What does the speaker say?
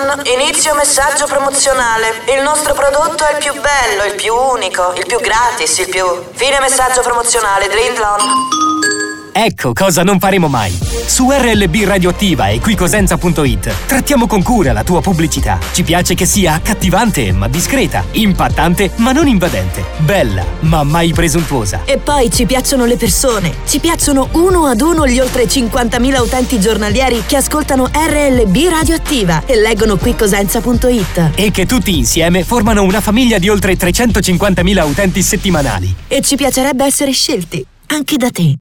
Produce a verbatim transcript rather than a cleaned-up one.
Dreamland, inizio messaggio promozionale. Il nostro prodotto è il più bello, il più unico, il più gratis, il più... Fine messaggio promozionale, Dreamland. Ecco cosa non faremo mai. Su R L B Radioattiva e qui cosenza punto it trattiamo con cura la tua pubblicità. Ci piace che sia accattivante ma discreta, impattante ma non invadente, bella ma mai presuntuosa. E poi ci piacciono le persone. Ci piacciono uno ad uno gli oltre cinquantamila utenti giornalieri che ascoltano R L B Radioattiva e leggono qui cosenza punto it. E che tutti insieme formano una famiglia di oltre trecentocinquantamila utenti settimanali. E ci piacerebbe essere scelti anche da te.